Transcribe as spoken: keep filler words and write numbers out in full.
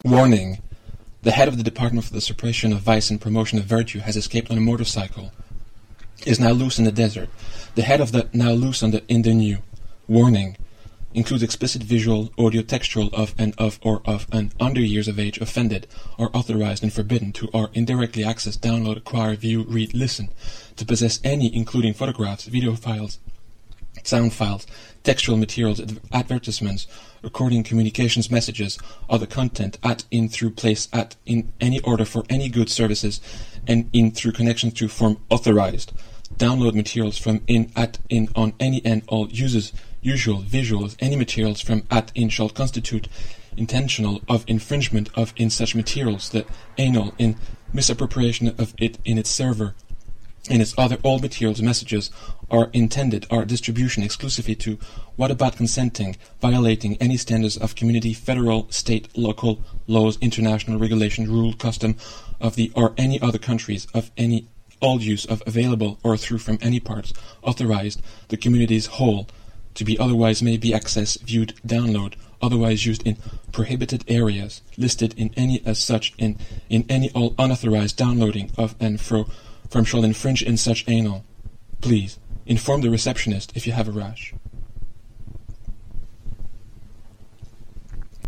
Warning. The head of the Department for the Suppression of Vice and Promotion of Virtue has escaped on a motorcycle. Is now loose in the desert. The head of the now loose on the in the new. Warning. Includes explicit visual, audio, textual of and of or of an under years of age offended, or authorized and forbidden to or indirectly access, download, acquire, view, read, listen, to possess any, including photographs, video files, sound files, textual materials, advertisements, recording communications messages, other content, at, in, through, place, at, in any order for any goods, services, and in, through connections to form authorized. Download materials from, in, at, in, on any and all uses, usual, visuals, any materials from, at, in, shall constitute intentional of infringement of in such materials, the anal, in misappropriation of it in its server, in its other all materials, messages, are intended, are distribution exclusively to, what about consenting, violating any standards of community, federal, state, local laws, international regulation, rule, custom of the or any other countries, of any all use of available or through from any parts, authorized, the community's whole, to be otherwise may be accessed, viewed, download, otherwise used in prohibited areas, listed in any as such in, in any all unauthorized downloading of and fro from shall infringe in such anal. Please, inform the receptionist if you have a rash.